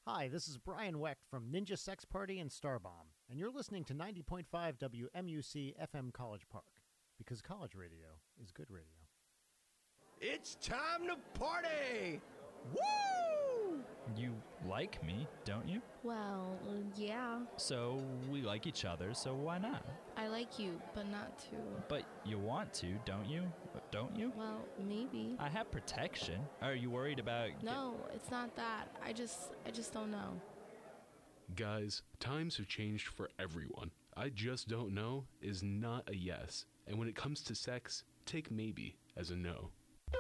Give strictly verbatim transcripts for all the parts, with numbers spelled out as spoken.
Hi, this is Brian Wecht from Ninja Sex Party and Starbomb, and you're listening to ninety point five W M U C F M College Park, because college radio is good radio. It's time to party! Woo! You like me, don't you? Well, yeah. So we like each other, so why not? I like you, but not to. But you want to, don't you? Don't you? Well, maybe. I have protection. Are you worried about... No, it's not that. I just, I just don't know. Guys, times have changed for everyone. I just don't know is not a yes. And when it comes to sex, take maybe as a no.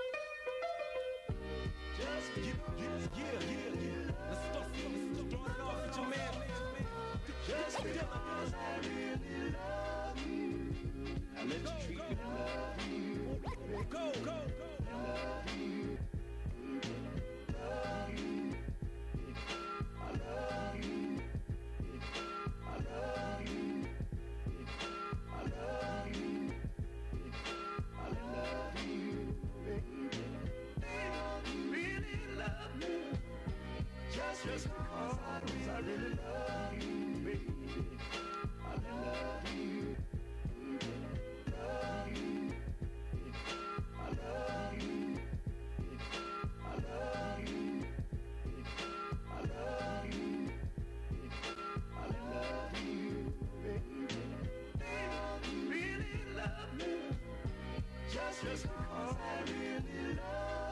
Just yeah, yeah, yeah, yeah, yeah. Let's start, let's start it off with your man. Just because I really love you, I let you treat me love you. Go, go, go. Love you. Love you. I love you. I love you. I love you. I love you, baby. Really love you. Just, just because I really, I really love you, baby. I love you. Love you. I love you. I love you. I love you. I love you, baby. Baby, really love you. Just, just because I really love you.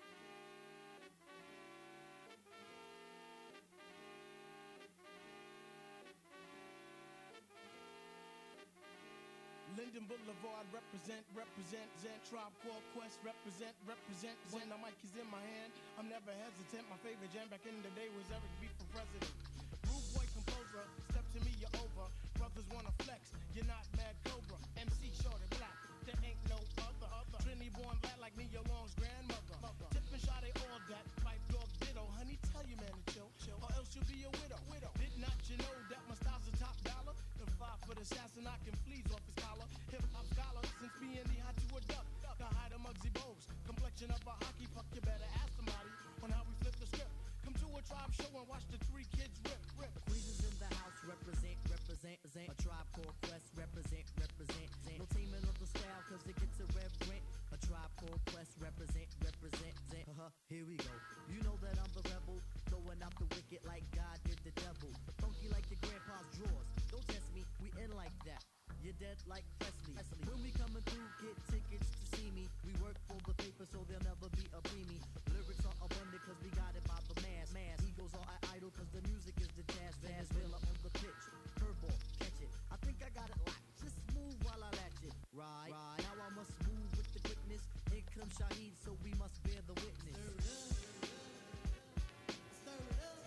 Linden Boulevard, represent, represent, Zent, Tribe Called Quest, represent, represent, when the mic is in my hand, I'm never hesitant, my favorite jam back in the day was Eric B for president. Rude boy composer, step to me, you're over, brothers wanna flex, you're not Mad Cobra, M C short and black, there ain't no other, other. Trinity born black like me, your long's grandmother, mother. Tip and shot, they all that, pipe dog ditto, honey, tell you man to chill, chill, or else you'll be a widow, widow. Did not you know that my style's a top dollar, the five foot assassin, I can fleas off his collar. Hip-hop scholar, since being the hot to a duck, the hide of Muggsy Bogues, complexion of a hockey puck, you better ask somebody on how we flip the script. Come to a tribe show and watch the three kids rip, rip. Queens in the house, represent, represent, represent. A Tribe Called Quest, represent, represent. No teaming of the style, cause it gets irreverent. A Tribe Called Quest, represent, represent. Uh-huh, here we go. You know that I'm the rebel, throwing out the wicked like God did the devil. Funky like your grandpa's drawers. Don't test me, we in like that. You're dead like Presley. When we coming through, get tickets to see me. We work for the paper, so there'll never be a preemie. Lyrics are abundant, cause we got it by the mass. mass. Egos are idle, cause the music is the jazz. Venezuela on the pitch. Curveball, catch it. I think I got it locked. Just move while I latch it. Right, right. Now I must move with the quickness. Here comes Shaheed, so we must bear the witness. Stir it up. Stir it up.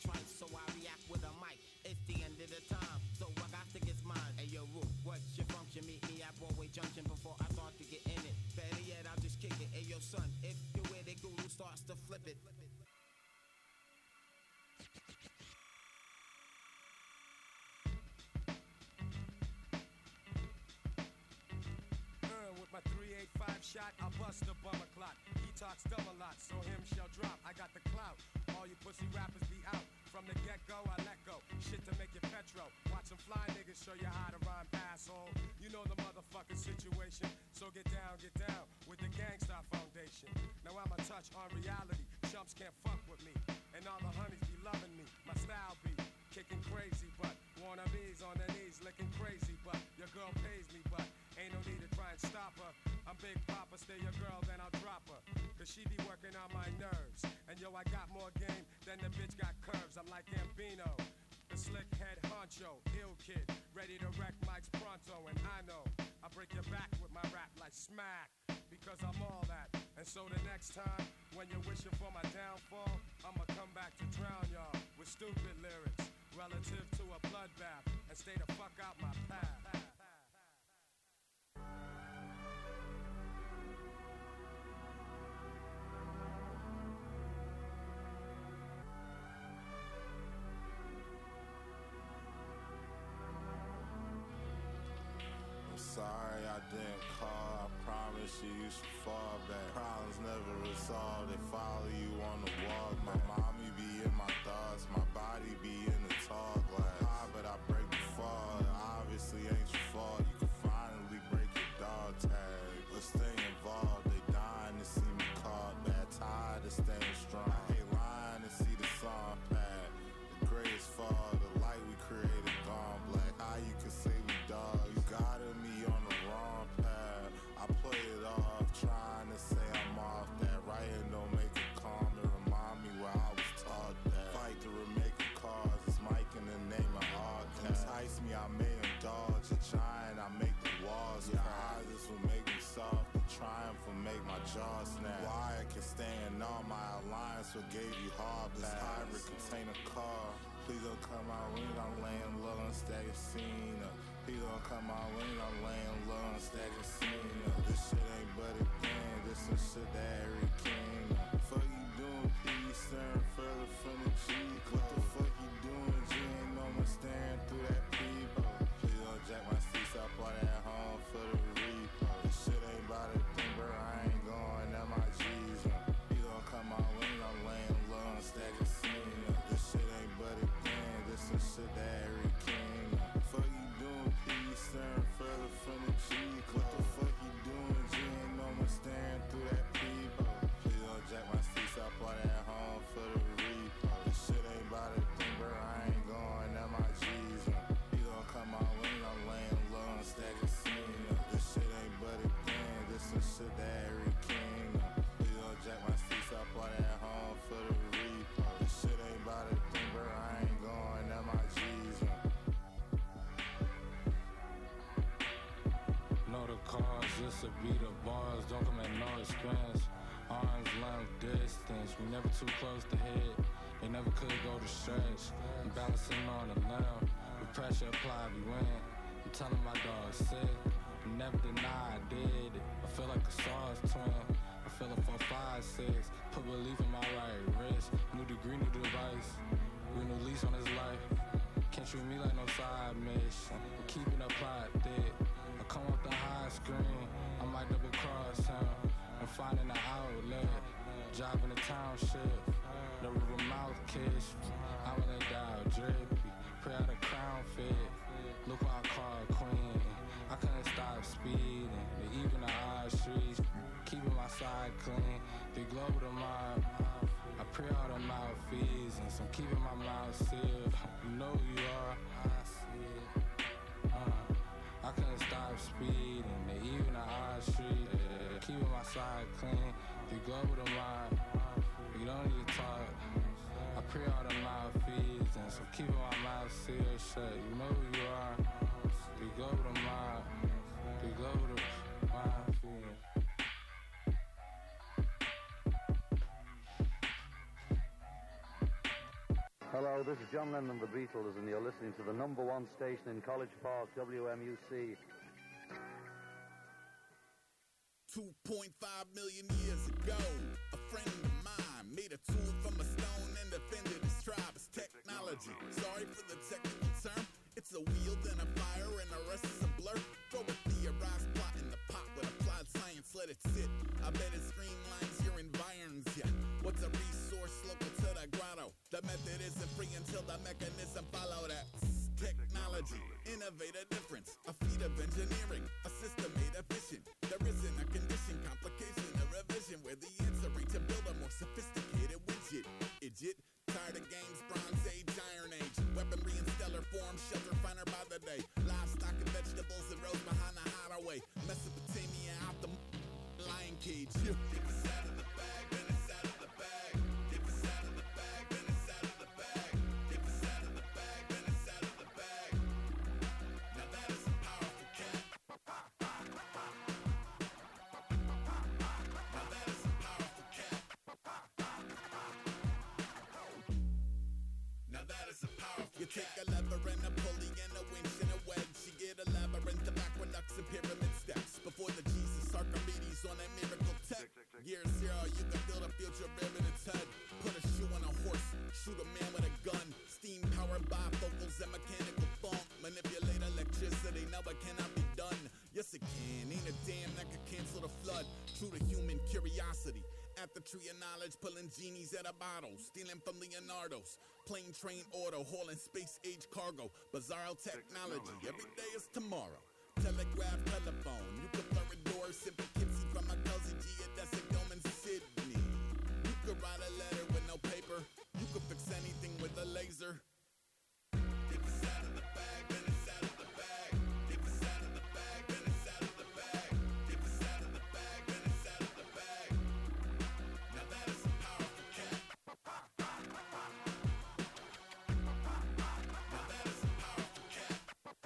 twice, so I react with a mic. It's the end of the time, so I got to get mine. Hey yo, Roo, what's your function? Meet me at Broadway Junction before I start to get in it. Better yet, I'll just kick it. Hey yo, son, if you're with it, Guru starts to flip it. With my three eighty-five shot, I'll bust the bummer clock. He talks dumb a lot, so him shall drop. I got the clout. All you pussy rappers be out. From the get-go, I let go. Shit to make you petro. Watch them fly niggas show you how to rhyme, asshole. You know the motherfucking situation. So get down, get down with the Gangstar Foundation. Now I'm a touch on reality. Chumps can't fuck with me. And all the honeys be loving me. My style be kicking crazy, but wannabes on their knees licking crazy. But your girl pays me, but ain't no need to try and stop her. I'm Big Papa, stay your girl, then I'll drop her. Cause she be working on my nerves. And yo, I got more game than the bitch got curves. I'm like Gambino, the slick head honcho, ill kid, ready to wreck mics pronto. And I know I break your back with my rap like smack, because I'm all that. And so the next time, when you're wishing for my downfall, I'ma come back to drown y'all with stupid lyrics relative to a bloodbath, and stay the fuck out my path. Sorry I didn't call, I promise you you should fall back. Problems never resolved, they follow you on the walk. My mommy be in my thoughts, my body be in the tall glass. High, but I break the fall, it obviously ain't your fault. You can finally break your dog tag, but stay involved. They dying to see me caught, bad tired of staying strong. I hate lying to see the song pad. The greatest fall, the light we created gone black. How you can say we dog, you got me on the wrong path. I play it off, trying to say I'm off that. Writing don't make it calm, it remind me where I was taught that. Fight to remake a cause, it's Mike in the name of all cats. Entice me, I may indulge, a giant, I make the walls cry. Your eyes, this will make me soft, the triumph will make my jaw snap. Why I can stand on my alliance, what gave you hard pass. This hybrid contain a car, please don't come out when I'm laying low and stack a scene up. Please don't come out when I'm laying low and stack a scene up. This shit ain't but a game, this some shit that every king up. Fuck you doing, P, staring further from the G. What the fuck you doing, G? Ain't no one staring through that peephole. Please don't jack my seats up on that home for the repo. This shit ain't about a thing, bro, I ain't going at my G's up. Please don't come out when I'm laying low and stack a scene up. This shit ain't but a game, this some shit that every king up. Fuck you doing, P, staring further from the G. What the fuck you doing, G? Ain't no one staring through that peephole. Please don't jack my seats up on that home for the repo. This shit ain't about a thing, bro, I ain't going at my G's up. Please don't come out when I'm laying low and stack a scene up. This shit ain't but a thing, this some shit that every king up. Please don't jack my seats up on that home for the repo. This shit ain't about a thing, bro, I ain't going at my G's up. Know the cause, this will be the bars, don't come at no expense. Arms length distance, we never too close to hit. They never could go to stretch. I'm balancing on the limb, with pressure applied, we win. I'm telling my dog sick, I never deny I did it. I feel like a sauce twin, I feel a four, five, six. Put belief in my right wrist, new degree, new device. We new lease on his life. Can't treat me like no side mission. I'm keeping up plot thick. I come off the high screen, I might double cross him. I'm finding an outlet, driving the township. The river mouth kiss, I'm in a dial drippy. Pray out a crown fit, look what I call a queen. I couldn't stop speeding, the even the odd streets. Keeping my side clean, the globe of the mob. I pray all the malfeasance, I'm keeping my mouth sealed. You know who you are, I see it. Uh, I couldn't stop speeding, the even the odd street. Keeping my side clean, the globe of the mob. You don't need to talk. I pray all the malfeasance, I'm keeping my mouth sealed shut. You know who you are, the globe of the mob. The globe of the mob. Hello, Hello, this is John Lennon, the Beatles, and you're listening to the number one station in College Park, W M U C. two point five million years ago, a friend of mine made a tool from a stone and defended his tribe. It's technology. Sorry for the technical term. It's a wheel, then a fire, and the rest is a blur. Throw a theorized plot in the pot with applied science, let it sit. I bet it streamlines your environs, yeah. What's a resource local to the grotto? The method isn't free until the mechanism follow that. Technology, innovate a difference. A feat of engineering, a system made efficient. There isn't a condition, complication, a revision where the answer ain't to build a more sophisticated widget. Idiot, tired of games, Bronze Age, Iron Age. Weaponry in stellar form, shelter finer by the day. Livestock and vegetables and roads behind the hideaway. Mesopotamia out the lion cage. If it's out of the bag, then it's out of the bag. If it's out of the bag, then it's out of the bag. If it's out of the bag, then it's out of the bag. Now that is a powerful cat. Now that is a powerful cat. Now that is a powerful cat. You take a lever and a pulley and a winch and a wedge. You get a labyrinth of aqueducts and pyramid steps. Before the Jesus Archimedes on that miracle tech. Year zero, you can build a future rear in its head. Put a shoe on a horse, shoot a man with a gun. Steam powered bifocals and mechanical funk. Manipulate electricity, no it cannot be done. Yes it can, ain't a damn that could cancel the flood. True to human curiosity. At the tree of knowledge, pulling genies out of bottles. Stealing from Leonardo's. Plane, train, auto, hauling space age cargo. Bizarro technology, every day is tomorrow. Telegraph, telephone, you could blur a door. Simple Kitsy from a cozy geodesic dome in Sydney. You could write a letter with no paper. You could fix anything with a laser. If it's out of the bag, then it's out of the bag. If it's out of the bag, then it's out of the bag. If it's out of the bag, then it's out of the bag. Now that is a powerful cat. Now that is a powerful cat.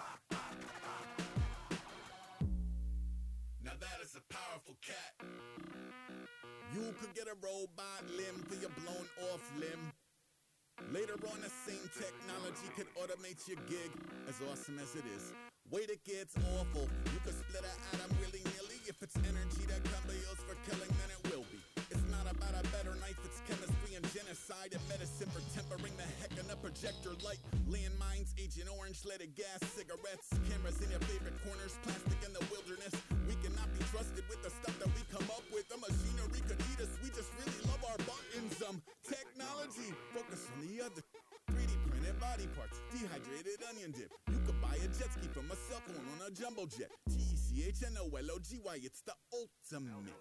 Now that is a powerful cat. You could get a robot limb for your blown off limb. Later on, the same technology could automate your gig. As awesome as it is, wait, it gets awful. You could split an atom willy-nilly. If it's energy that can be used for killing, then it will be. It's not about a better knife, it's chemistry and genocide and medicine for tempering the heck in a projector light. Landmines, Agent Orange, leaded gas, cigarettes, cameras in your favorite corners, plastic in the wilderness. We cannot be trusted with the stuff that we come up with. The machinery could eat us, we just really love our buttons. Um, technology, focus on the other. three D printed body parts, dehydrated onion dip. You could buy a jet ski from a cell phone on a jumbo jet. T E C H N O L O G Y, it's the ultimate.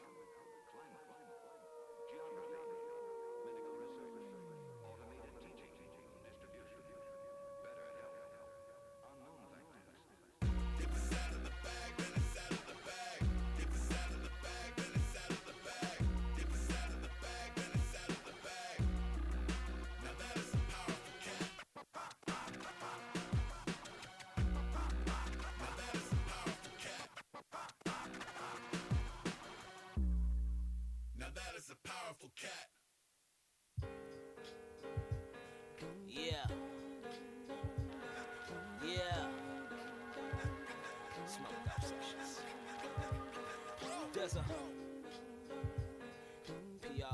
A powerful cat. Yeah. Yeah. Smoked out sessions. There's a P R.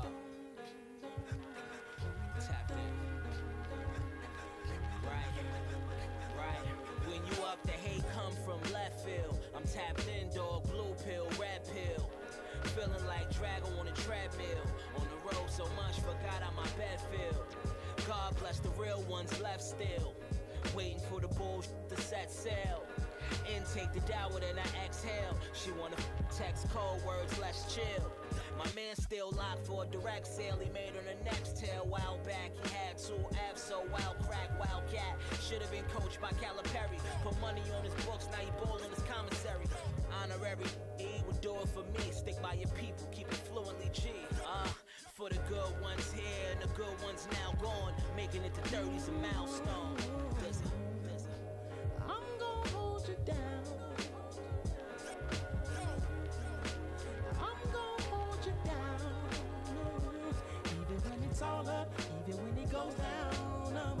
Tapped in. Right. Right. When you up, the hate come from left field. I'm tapped in, dog. Blue pill, red pill. Feeling like Drago on a treadmill. On the road so much, forgot how my bed feel. God bless the real ones left still. Waiting for the bullshit to set sail. Intake the downward and I exhale. She wanna text code words, let's chill. My man still locked for a direct sale. He made her the next tail. While back, he had two F's, so wild crack, wildcat. Should've been coached by Calipari. Put money on his books, now he ballin' his commissary. Honorary, he would do it for me. Stick by your people, keep it fluently G. Ah, uh, for the good ones here and the good ones now gone. Making it to thirty's a milestone. There's a, there's a, I'm gonna hold you down. I'm gonna hold you down. Even when it's all up, even when it goes down, I'm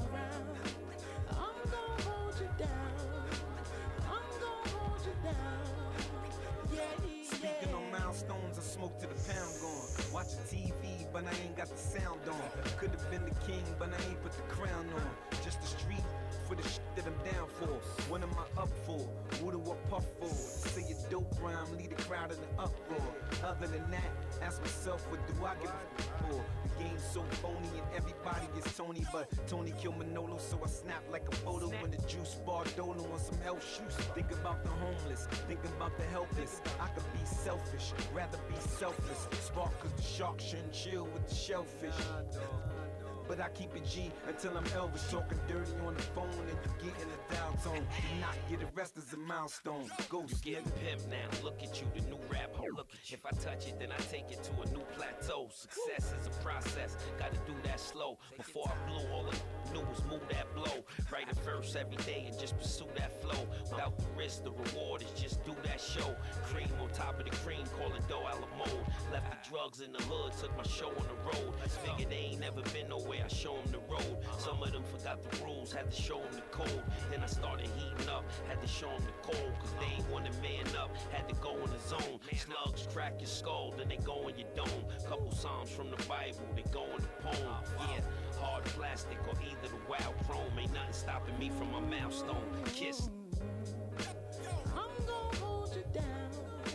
Watching T V, but I ain't got the sound on. Could have been the king, but I ain't put the crown on. Just the street for the shit that I'm down for. What am I up for? What do I puff for? Say a dope rhyme, lead the crowd in an uproar. Other than that, ask myself, what do I give a f- for? The game's so phony and everybody is Tony, but Tony killed Manolo, so I snap like a photo when the juice bar Dolo on some health shoes. Think about the homeless, think about the helpless. I could be selfish, rather be selfless. Spark cause the shark shouldn't chill with the shellfish. But I keep it G until I'm Elvis, talking dirty on the phone and you get in the dial tone. Do not get arrested as a milestone. Ghost. You getting pimp now, look at you, the new rap ho. Look at you. If I touch it, then I take it to a new plateau. Success is a process, gotta do that slow. Before I blew, all I knew was move that blow. Write it first every day and just pursue that flow. Without the risk, the reward is just do that show. Cream on top of the cream, call it dough a la mode. Left the drugs in the hood, took my show on the road. Figured they ain't never been nowhere, I show them the road. Some of them forgot the rules, had to show them the code. Then I started heating up, had to show them the cold. Cause they ain't wanna man up, had to go in the zone. Slugs crack your skull, then they go in your dome. Couple psalms from the Bible, they go in the poem. Yeah, hard plastic or either the wild chrome. Ain't nothing stopping me from my milestone. Kiss. I'm gonna hold you down.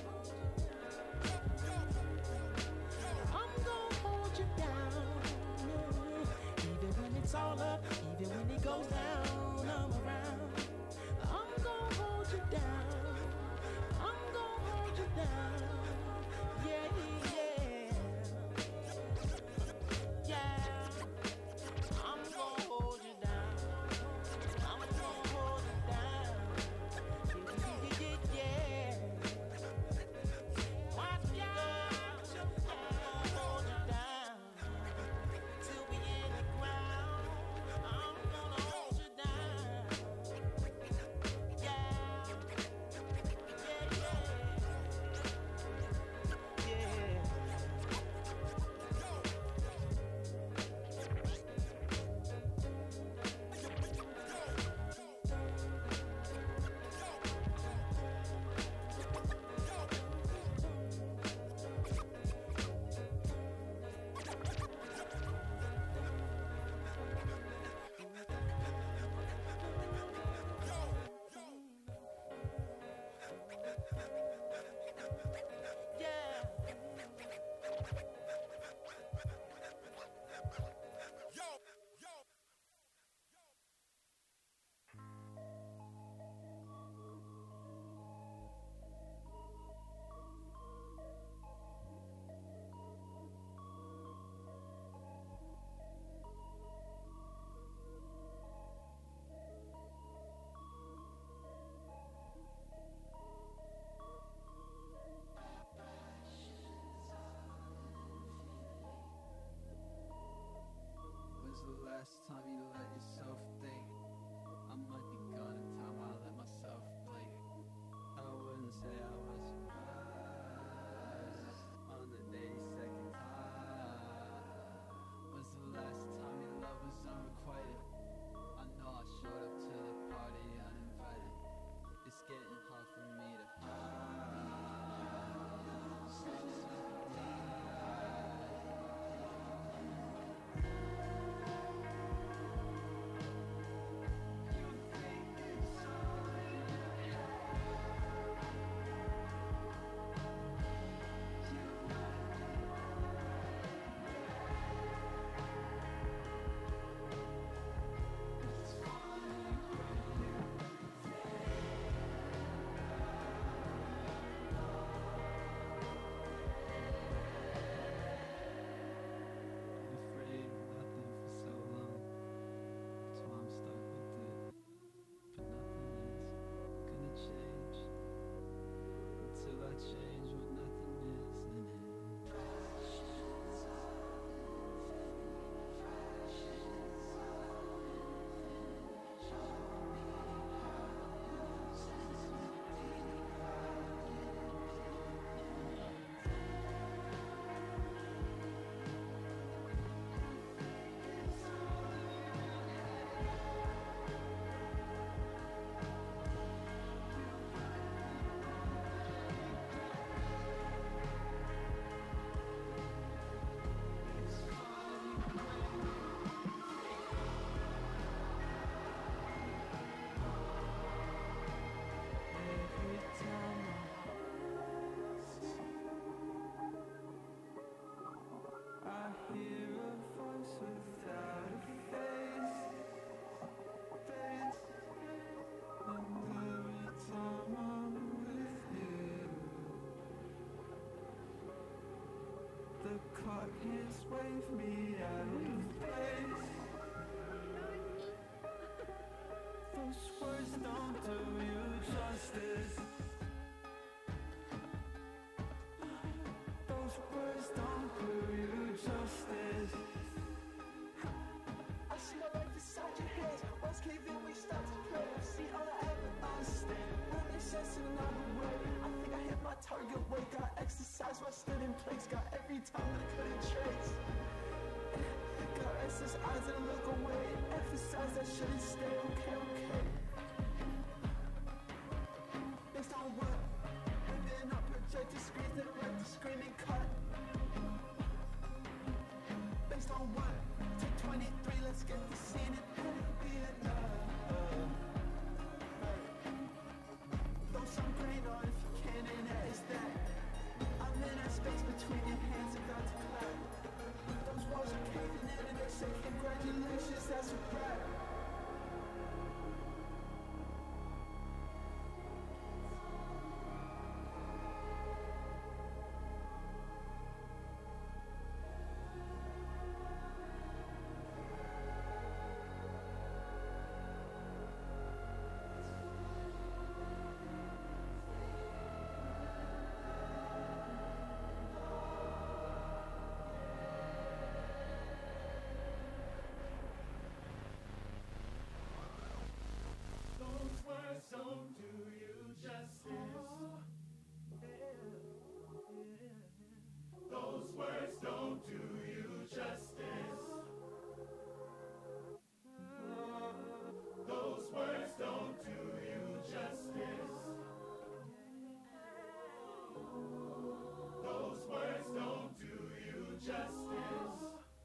I'm gonna hold you down. Even when it's all up, even when it goes down, I'm around. I'm gonna hold you down. I'm gonna hold you down. Yeah, yeah. Yeah. I'm gonna hold you down. I'm gonna hold you down. Yeah, yeah, yeah. Watch out. I'm gonna hold you down till we in the ground. I'm gonna hold you down. Yeah, yeah, yeah, yeah. When's the last time you let yourself think? I might be gone in time, I let myself blink. I wouldn't say I was surprised on the eighty-second time. When's the last time your love was unrequited? I know I showed up to the party uninvited. It's getting hard for me to the clock hits, wave me out of place. Those words don't do you justice. Those words don't do you justice. I see my life inside your head. Once cave in, we start to play. I see all I ever understand. Won't make sense in another way. I think I hit my target weight. Got exercise while I stood in place. Got every time that I couldn't trace. Got restless eyes and look away. Emphasize that shouldn't stay. Okay, okay. Based on what? Living on projected screens that like to scream and cut. Based on what? Take twenty-three, let's get the scene and then it'll be enough. Throw some grain on if you can, and that is that. I'm in that space between your hands about to clap. Those walls are caving in and they say congratulations, that's a wrap. Don't do you justice. Those words don't do you justice. Those words don't do you justice. Those words don't do you justice.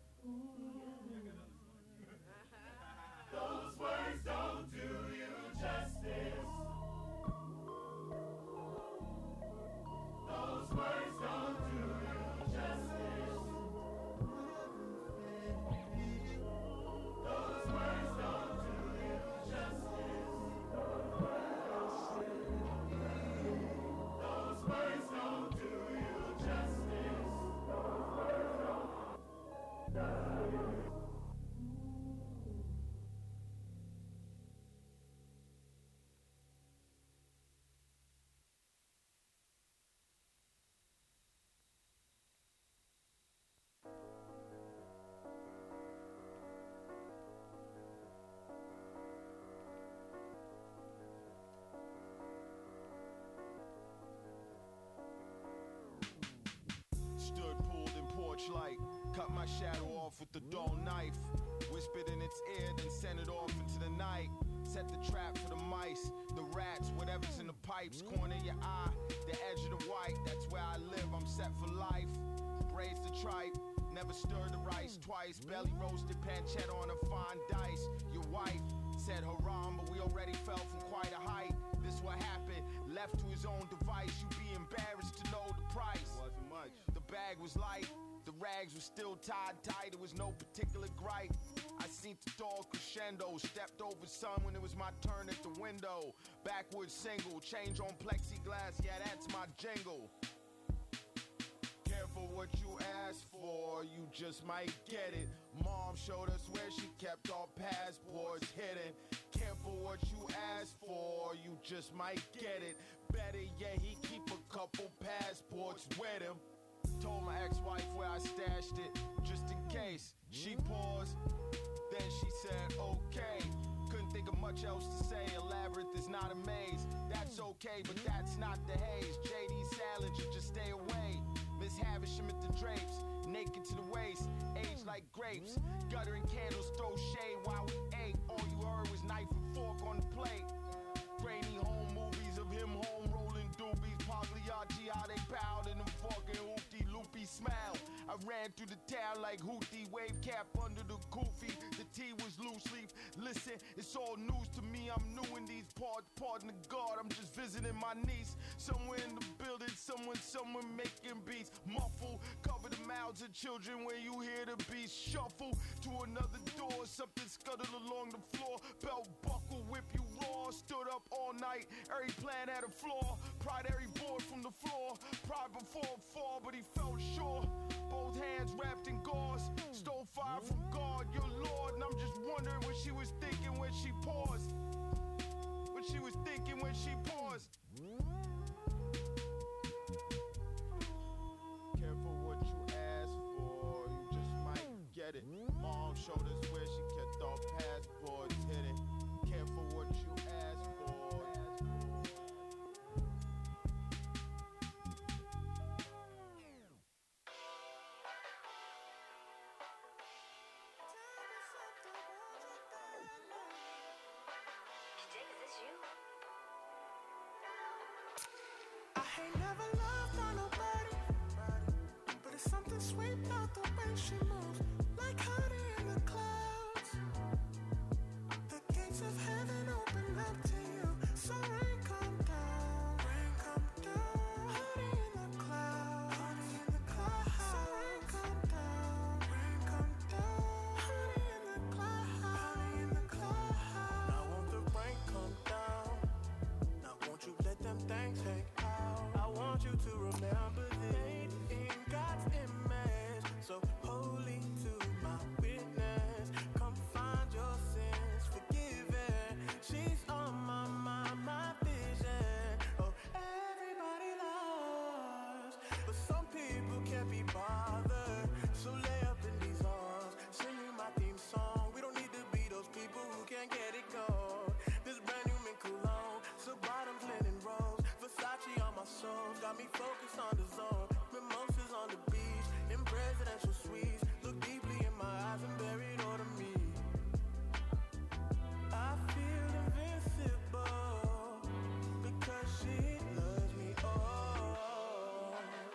Those words don't do you justice. Those words don't do you justice. Those words don't do you justice. Those words don't do you justice. Stood pulled in porch light, cut my shadow off with the dull knife. Whispered in its ear, then sent it off into the night. Set the trap for the mice, the rats, whatever's in the pipes. Corner your eye, the edge of the white. That's where I live, I'm set for life. Braised the tripe, never stirred the rice twice. Belly roasted pancetta on a fine dice. Your wife said haram, but we already fell from quite a height. This what happened, left to his own device. You be embarrassed to know the price. Wasn't much. The bag was light, the rags were still tied tight. It was no particular gripe. I seen the dog crescendo, stepped over sun when it was my turn at the window. Backward single, change on plexiglass, yeah, that's my jingle. Careful what you ask for, you just might get it. Mom showed us where she kept our passports hidden. Careful what you ask for, you just might get it. Better yet, he keep a couple passports with him. Told my ex-wife where I stashed it, just in case. She paused, then she said, okay. Couldn't think of much else to say. A labyrinth is not a maze. That's okay, but that's not the haze. J D Salinger, just stay away. Miss Havisham at the drapes, naked to the waist, aged like grapes. Guttering candles, throw shade while we ate. All you heard was knife and fork on the plate. Grainy home movies of him home rolling doobies. Pagliacci, how they bowed in the fucking hoopty loopy smile. I ran through the town like Houthi, wave cap under the kufi. The tea was loose leaf. Listen, it's all news to me. I'm new in these parts. Pardon the God, I'm just visiting my niece. Somewhere in the building, someone, someone making beats. Muffle, cover the mouths of children when you hear the beast shuffle. To another door, something scuttled along the floor. Belt buckle, whip you raw. Stood up all night, every plan had a flaw. Pride every board from the floor. Pride before a fall, but he felt sure. both hands wrapped in gauze. Stole fire from God, your Lord. And I'm just wondering what she was thinking when she paused. What she was thinking when she paused. Careful what you ask for, you just might get it. Mom showed us where she kept all passports hidden. Careful what you ask for. I ain't never loved on nobody, but it's something sweet about the way she moves, like honey in the clouds. The gates of heaven open up to you, so rain come down, rain come down. Honey in the clouds, honey in the clouds. So rain come down, rain come down. Honey in the clouds, honey in the clouds. Now won't the rain come down? Now won't you let them things hang out? I want you to remember this in God's image, so holy to my witness. Come find your sins forgiven. She's on my mind, my vision. Oh, everybody loves, but some people can't be bothered. So lay up in these arms, sing you my theme song. We don't need to be those people who can't get it gone. This brand new mint cologne, so bottoms linen rose. Versace on my soul, got me focused on the zone. Mimosas on the beach, in presidential suites. Look deeply in my eyes and buried all of me. I feel invincible because she loves me. Oh,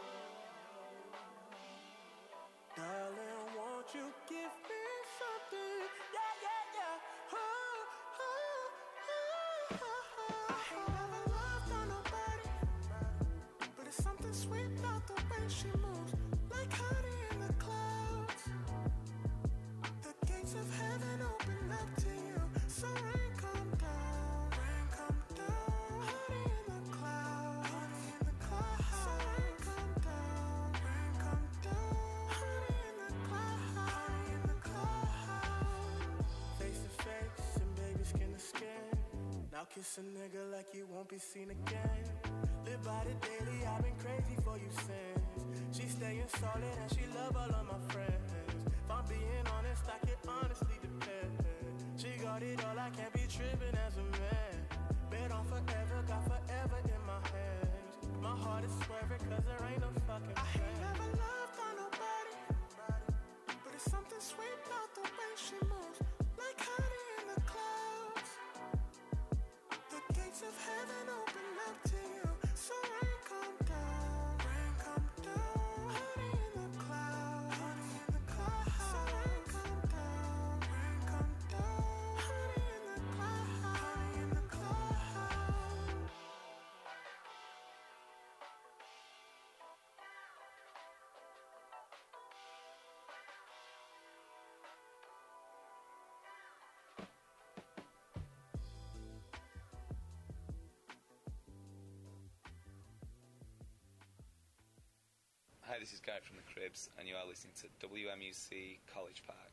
darling, won't you give me something? Yeah, yeah, yeah. Oh, oh, oh, oh. I ain't never loved on nobody, but it's something sweet about the way she moves, like honey in the clouds. The gates of heaven open up to you, so rain come down, rain come down. Honey in the clouds, honey in the clouds. So rain come down, rain come down. Honey in the clouds, honey in the clouds. Face to face and baby skin to skin. Now kiss a nigga like you won't be seen again. Live by the daily, I've been crazy for you since. She staying solid and she love all of my friends. If I'm being honest, I can honestly depend. She got it all, I can't be tripping as a man. Bet on forever, got forever in my hands. My heart is swerving cause there ain't no fucking I ain't never loved on nobody, but it's something sweet about the way she moves, like honey in the clouds. The gates of heaven open up to you, so rain come down, rain come down. Honey in the clouds, honey in the clouds. So rain come down, rain come down. Honey in the clouds, honey in the clouds. Hi, this is Guy from the Cribs, and you are listening to W M U C College Park.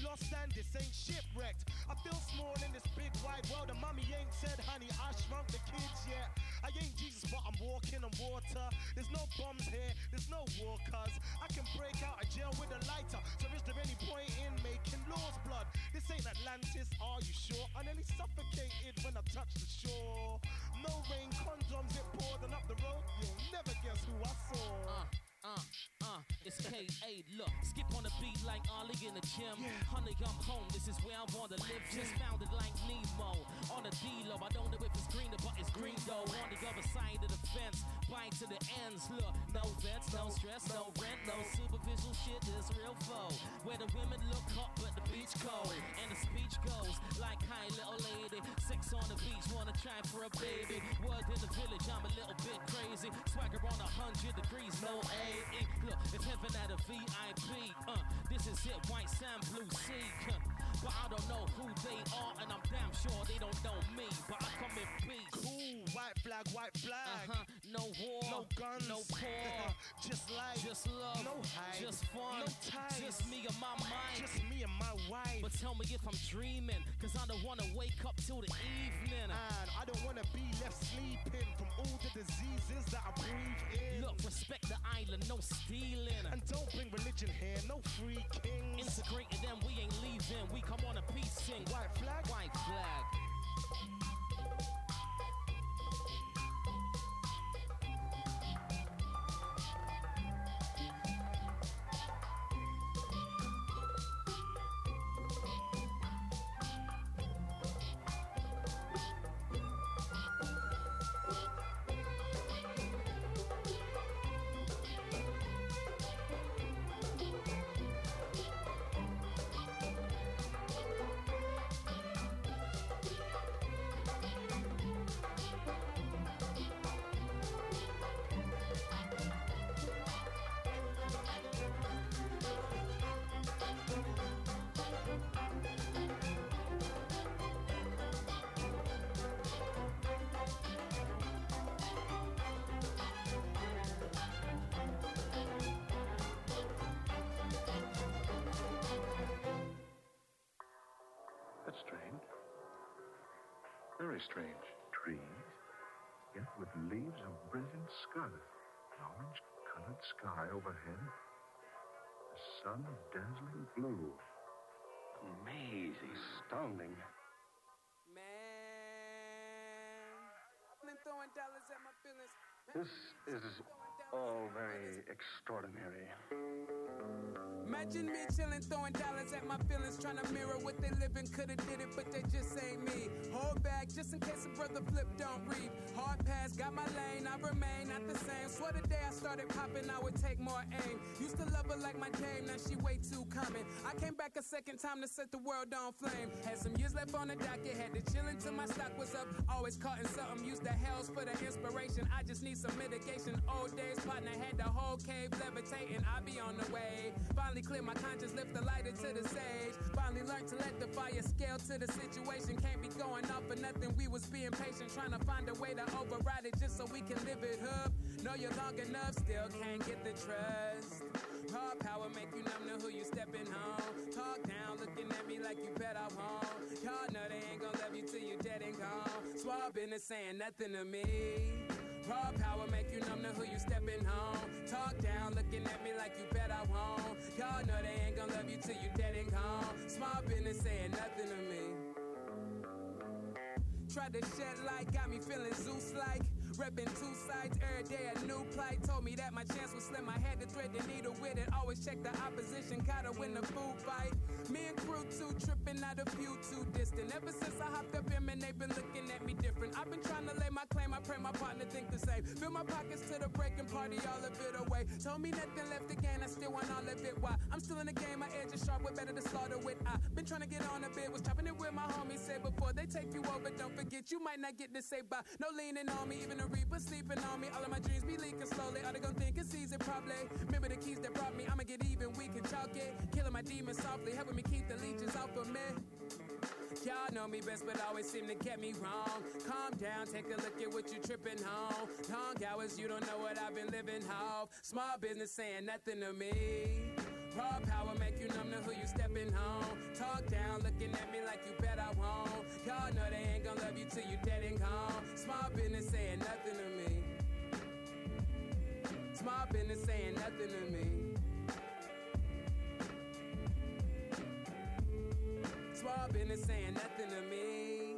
lost and this ain't shipwrecked. I feel small in this big wide world, and mommy ain't said, honey, I shrunk the kids yet. I ain't Jesus, but I'm walking on water. There's no bombs here, there's no war, cuz I can break out of jail with a lighter. So is there any point in making laws, blood? This ain't Atlantis, are you sure? I nearly suffocated when I touched the shore. No rain, condoms, it poured, and up the road, you'll never guess who I saw. Uh. Uh, uh, it's K A, look, skip on the beat like Ollie in the gym. Yeah. Honey, I'm home, this is where I wanna live. Just found it like Nemo, on the D-Lo. I don't know if it's greener, but it's green though. On the other side of the fence, bite to the ends. Look, no vets, no stress, no rent, no superficial shit, this real foe. Where the women look hot, but the beach cold. And the speech goes like, hi little lady, sex on the beach, wanna try for a baby. Word in the village, I'm a little bit crazy. Swagger on a hundred degrees, no A. Look, if heaven had a V I P, uh, this is it, white sand, blue sea, uh, but I don't know who they are, and I'm damn sure they don't know me, but I come in peace. Cool, white flag, white flag. Uh-huh, no war, no guns, no poor, just life, just love, no hype, just fun, no ties, just me and my mind, just me and my wife. But tell me if I'm dreaming, cause I don't wanna wake up till the evening, and I don't wanna be left sleeping from all the diseases that I breathe in. Look, respect the island, no stealing, and don't bring religion here, no free kings. Integrated them, we ain't leaving, we come on a peace sing. White flag, white flag. That's strange. Very strange. Trees, yet with leaves of brilliant scarlet, an orange-colored sky overhead, the sun of dazzling blue. Amazing, astounding. Man, throwing dollars at my feelings. This is all very extraordinary. Imagine me chillin', throwing dollars at my feelings, trying to mirror what they living. Coulda did it, but they just ain't me. Hold back, just in case a brother flip don't read. Hard pass, got my lane, I remain not the same. Swear the day I started popping, I would take more aim. Used to love her like my dame, now she way too coming. I came back a second time to set the world on flame. Had some years left on the docket, had to chill until my stock was up. Always caught in something, used the hells for the inspiration. I just need some mitigation. Old days, partner had the whole cave levitating. I be on the way. Finally clear my conscience, lift the lighter to the sage. Finally learned to let the fire scale to the situation. Can't be going off for nothing. We was being patient, trying to find a way to override it just so we can live it up. Know you long enough, still can't get the trust. Raw power make you numb to who you stepping home. Talk down, looking at me like you bet I won't. Y'all know they ain't gonna love you till you dead and gone. Swab business saying nothing to me. Raw power make you numb to who you stepping home. Talk down, looking at me like you bet I won't. Y'all know they ain't gonna love you till you dead and gone. Small business saying nothing to me. Tried to shed light, got me feeling Zeus-like. Reppin' two sides, every day a new plight. Told me that my chance was slim, I had to thread the needle with it. Always check the opposition, gotta win the food fight. Me and crew two, trippin' out a few too distant. Ever since I hopped up in, man, they been looking at me different. I've been trying to lay my claim, I pray my partner think the same. Fill my pockets to the breaking party, all of it away. Told me nothing left to gain, I still want all of it. Why? I'm still in the game, my edge is sharp, we're better to slaughter with. I been trying to get on a bit, was chopping it with my homies. Said before they take you over, don't forget you might not get to say bye. No leaning on me, even the reaper sleeping on me. All of my dreams be leaking slowly. All they gon' think it's easy, probably. Remember the keys that brought me, I'ma get even, we can chalk it. Killing my demons softly, helping me keep the leeches off of me. Y'all know me best, but always seem to get me wrong. Calm down, take a look at what you tripping home. Long hours, you don't know what I've been living off. Small business saying nothing to me. Raw power make you numb to who you stepping home. Talk down, looking at me like you bet I won't. Y'all know they ain't gonna love you till you dead and gone. Small business saying nothing to me. Small business saying nothing to me. Small business saying nothing to me.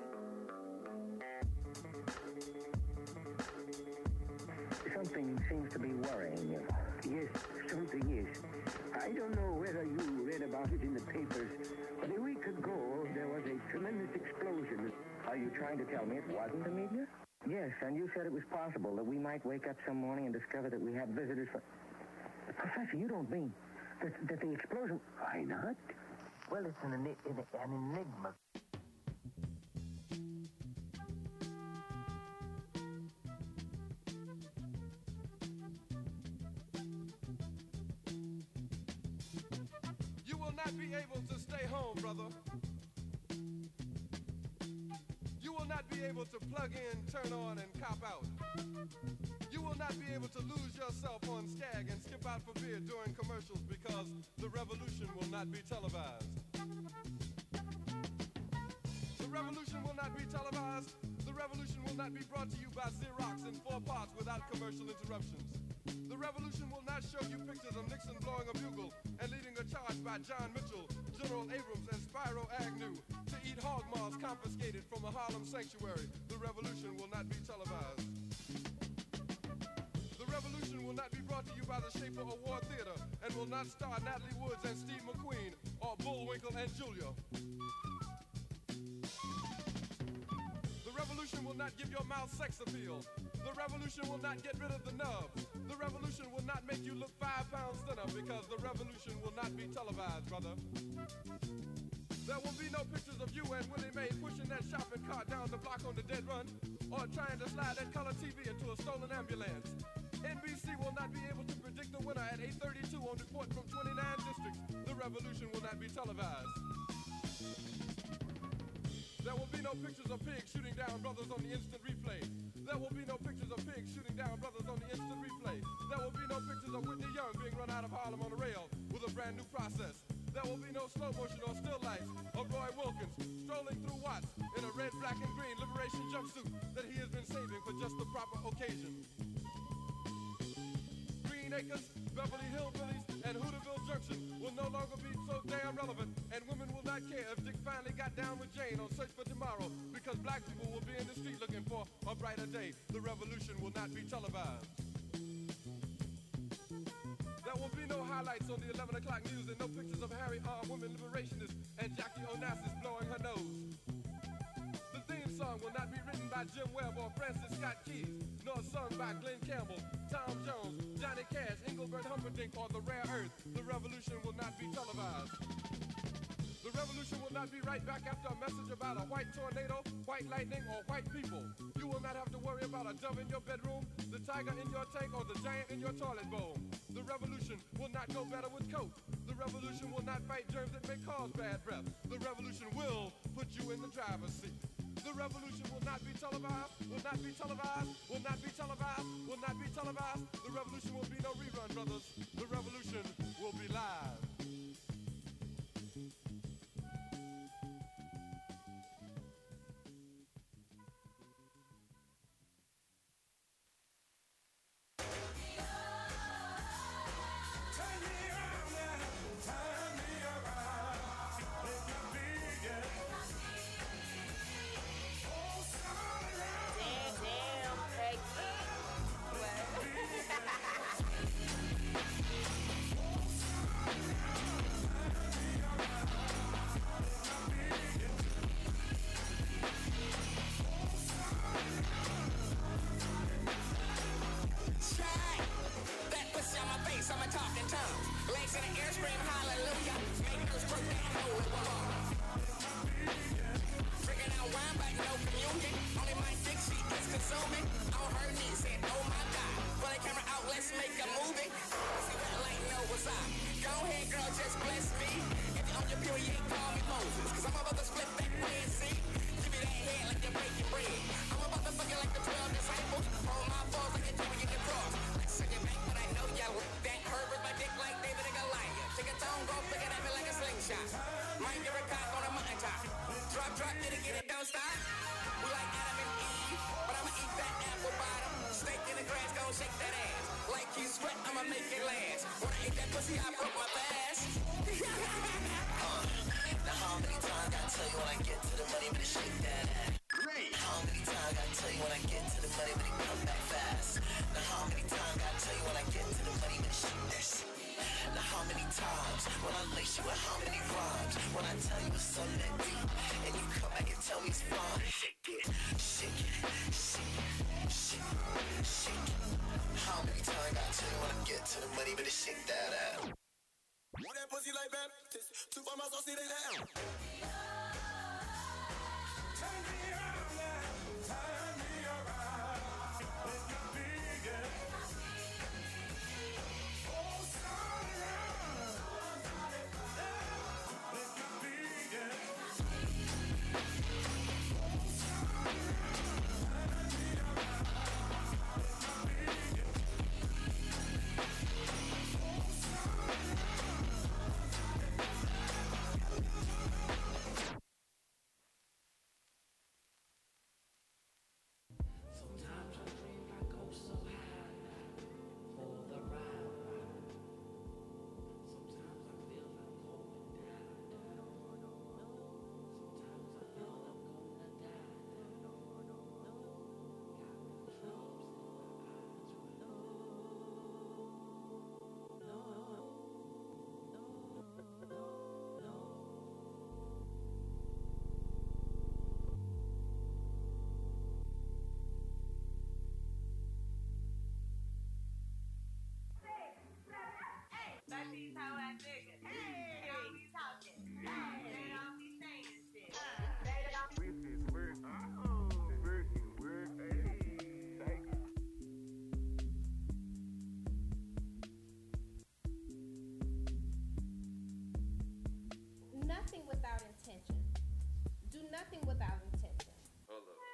Something seems to be worrying you. Yes, something is. I don't know whether you read about it in the papers, but a week ago there was a tremendous explosion. Are you trying to tell me it wasn't a meteor? Yes, and you said it was possible that we might wake up some morning and discover that we had visitors from... Professor, you don't mean that, that the explosion... Why not? Well, it's an, an, an enigma. You will not be able to stay home, brother. You will not be able to plug in, turn on, and cop out. You will not be able to lose yourself on Skag and skip out for beer during commercials because the revolution will not be televised. The revolution will not be televised. The revolution will not be brought to you by Xerox in four parts without commercial interruptions. The revolution will not show you pictures of Nixon blowing a bugle and leading a charge by John Mitchell, General Abrams, and Spyro Agnew to eat hog maws confiscated from a Harlem sanctuary. The revolution will not be televised. The revolution will not be brought to you by the Schaefer Award Theater and will not star Natalie Woods and Steve McQueen or Bullwinkle and Julia. The revolution will not give your mouth sex appeal. The revolution will not get rid of the nubs. The revolution will not make you look five pounds thinner because the revolution will not be televised, brother. There will be no pictures of you and Willie Mae pushing that shopping cart down the block on the dead run or trying to slide that color T V into a stolen ambulance. N B C will not be able to predict the winner at eight thirty-two on report from twenty-nine districts. The revolution will not be televised. There will be no pictures of pigs shooting down brothers on the instant replay. There will be no pictures of pigs shooting down brothers on the instant replay. There will be no pictures of Whitney Young being run out of Harlem on a rail with a brand new process. There will be no slow motion or still lights of Roy Wilkins strolling through Watts in a red, black, and green liberation jumpsuit that he has been saving for just the proper occasion. Green Acres, Beverly Hillbillies, and Hooterville Junction will no longer be so damn relevant, and women will not care if Dick finally got down with Jane on Search for Tomorrow, because black people will be in the street looking for a brighter day. The revolution will not be televised. There will be no highlights on the eleven o'clock news and no pictures of Harry armed women liberationists and Jackie Onassis blowing her nose. The theme song will not be written by Jim Webb or Francis Scott Keys, nor sung by Glenn Campbell, Tom Jones, Johnny Cash, Engelbert Humperdinck, or The Rare Earth. The revolution will not be televised. The revolution will not be right back after a message about a white tornado, white lightning, or white people. You will not have to worry about a dove in your bedroom, the tiger in your tank, or the giant in your toilet bowl. The revolution will not go better with Coke. The revolution will not fight germs that may cause bad breath. The revolution will put you in the driver's seat. The revolution will not be televised, will not be televised, will not be televised, will not be televised. The revolution will be no rerun, brothers. The revolution will be live. I'm talking tongues. Legs in the air, scream hallelujah. Make those broke down, know it wrong. Drinking out wine, but no communion. Only my dick, she gets consuming. On her knees, said, oh my God. Pull the camera out, let's make a movie. See what light know what's up. Go ahead, girl, just bless me. If you're on your period, call me Moses. Cause I'm about to split that Red Sea. Give me that head like you're breaking bread. I'm about to fuck you like the twelve disciples. Hold my balls like you're doing the cross. Let's suck it back, but I know y'all that. Herbert my dick like David and Goliath. Take a tone, go pick it at me like a slingshot. shot. Might give a cock on a mountain top. Drop, drop, get it, get it, don't stop. We like Adam and Eve, but I'ma eat that apple bottom. Steak in the grass, gon' shake that ass. Like you sweat, I'ma make it last. Wanna eat that pussy, I broke my fast. uh, now how many times I tell you when I get to the money, but shake that ass. Great. How many times I tell you when I get to the money, but it come back fast. Now how many times I tell you when I get to the money, but shake that shit. Now how many times when I lace you with how many rhymes? When I tell you it's something that deep, and you come back and tell me it's fine. Shake it, shake it, shake it, shake it, shake it. How many times I tell you when I get to the money, but it shake that ass. Want that pussy like Baptist? Two for my sauce, see that down. Turn me around now, turn me around. It's the biggest. Oh, turn around. It's the biggest. Nothing without intention. Do nothing without intention. Hold up.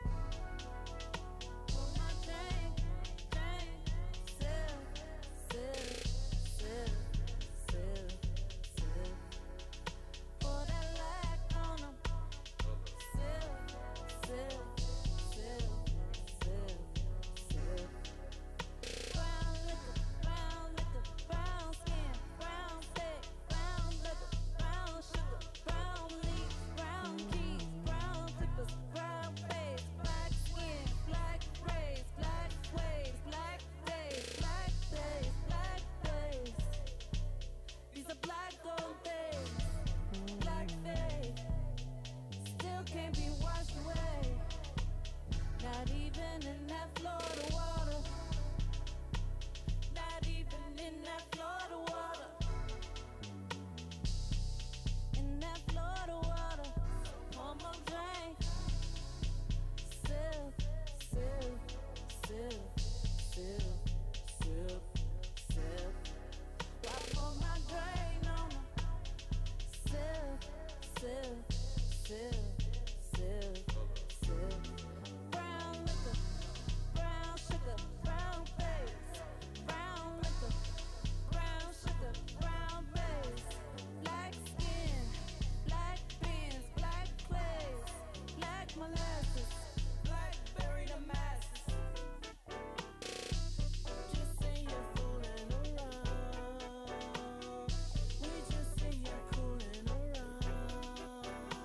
We just see you fooling around.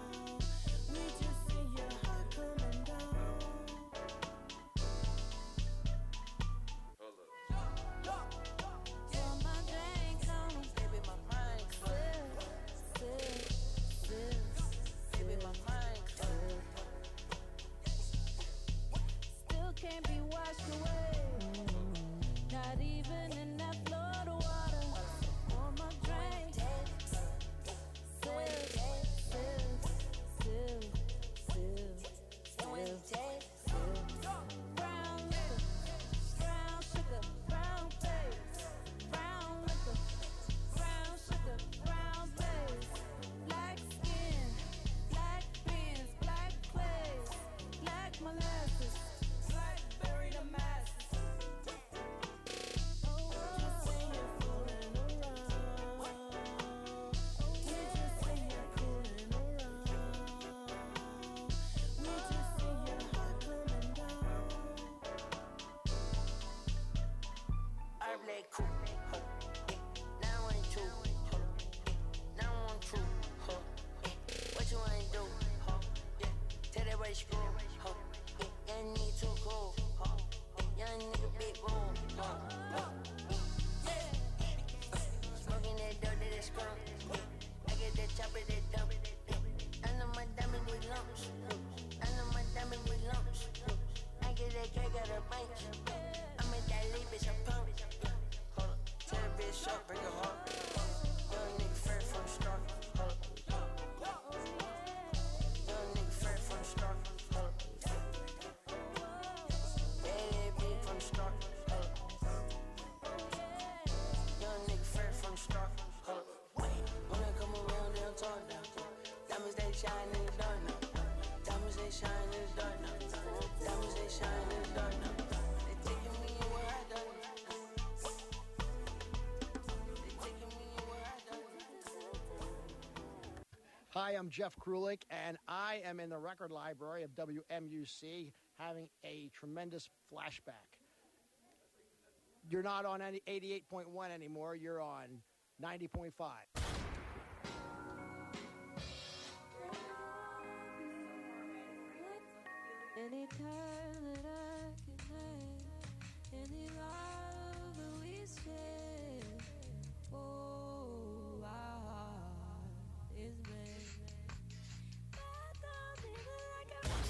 Hi, I'm Jeff Krulik, and I am in the record library of W M U C having a tremendous flashback. You're not on any eighty-eight point one anymore. You're on ninety point five. Anytime that I can have any love that we share, oh, our heart is made. I don't even like a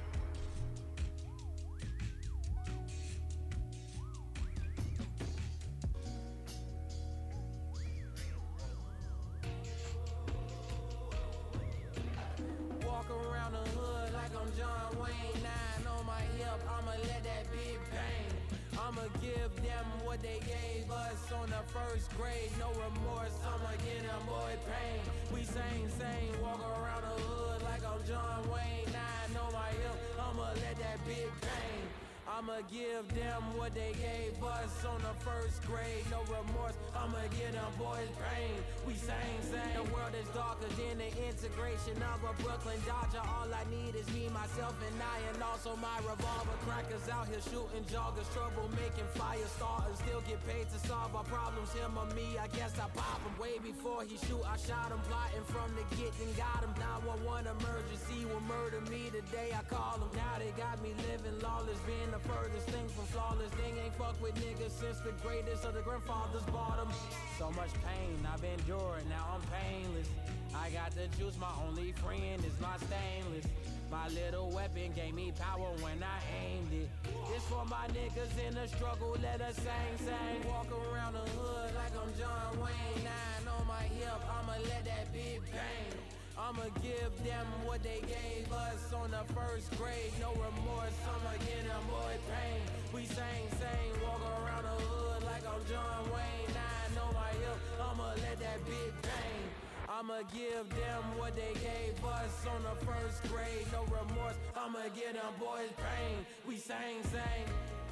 Walk around the hood like I'm John Wayne. Nine on my hip, I'ma let that big bang. I'ma give them what they gave us on the first grade. No remorse, I'ma get them boy pain. We sing, sing, walk around the hood like I'm John Wayne. Nine on my hip, I'ma let that big bang. I'ma give them what they gave us on the first grade. No remorse, I'ma get them boys pain. We sing, sing. The world is darker than the integration of a Brooklyn Dodger. All I need is me, myself, and I, and also my revolver. Crackers out here shooting joggers, trouble making fire starters. Still get paid to solve our problems. Him or me, I guess I pop him. Way before he shoot, I shot him. Plotting from the get and got him. nine one one emergency will murder me today. I call him. Now they got me living lawless, being the furthest thing from flawless. Thing ain't fuck with niggas since the greatest of the grandfathers bought them. So much pain I've endured, now I'm painless. I got the juice, my only friend is my stainless. My little weapon gave me power when I aimed it. This for my niggas in the struggle, let us sing, sing. Walk around the hood like I'm John Wayne. Nine on my hip, I'ma let that big bang. I'ma give them what they gave us on the first grade. No remorse, I'ma get them boy pain. We sing, sing, walk around the hood like I'm John Wayne. Nine on my hip, I'ma let that big bang. I'ma give them what they gave us on the first grade. No remorse, I'ma get them boys pain. We sing, sing.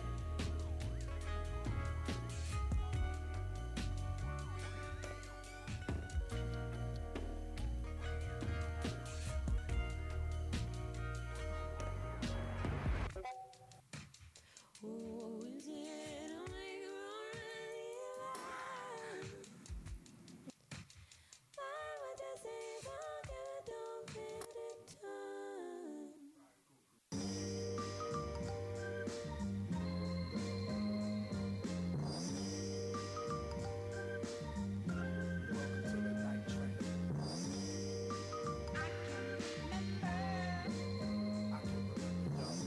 oh, is it to make it already alive? Why would they say don't get it, don't get it done? Welcome to the night train. I can remember. I can remember, yo.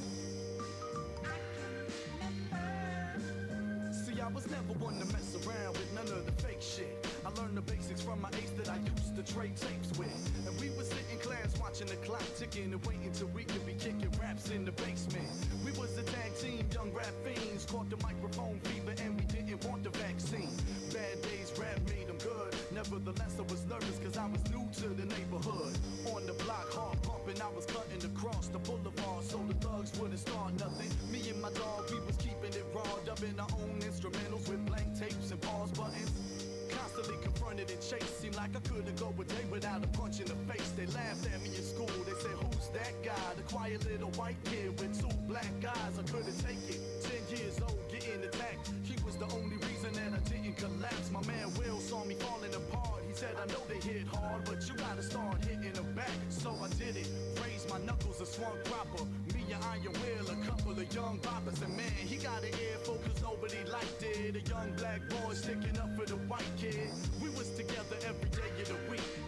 See, I was never one to mess around with none of the fake shit. I learned the basics from my ace that I used to trade tapes with. And we was sitting in class watching the clock ticking and waiting till we could be kicking raps in the basement. We was a tag team, young rap fiends, caught the microphone fever and we didn't want the vaccine. Bad days, rap made them good. Nevertheless, I was nervous cause I was new to the neighborhood. On the block, hard pumping, I was cutting across the boulevard so the thugs wouldn't start nothing. Me and my dog, we was keeping it raw, dubbing our own instrumentals with blank tapes and pause buttons. Constantly confronted and chased, seemed like I couldn't go a day without a punch in the face. They laughed at me in school, they said, who's that guy? The quiet little white kid with two black eyes. I couldn't take it, ten years old, getting attacked. He was the only reason that I didn't collapse. My man Will saw me falling apart. He said, I know they hit hard, but you gotta start hitting them back. So I did it, raised my knuckles and swung proper. Me and Iron Will, a couple of young boppers. And man, he got an earful cause nobody liked it. A young black boy sticking up for the white kid. We was together every day of the week.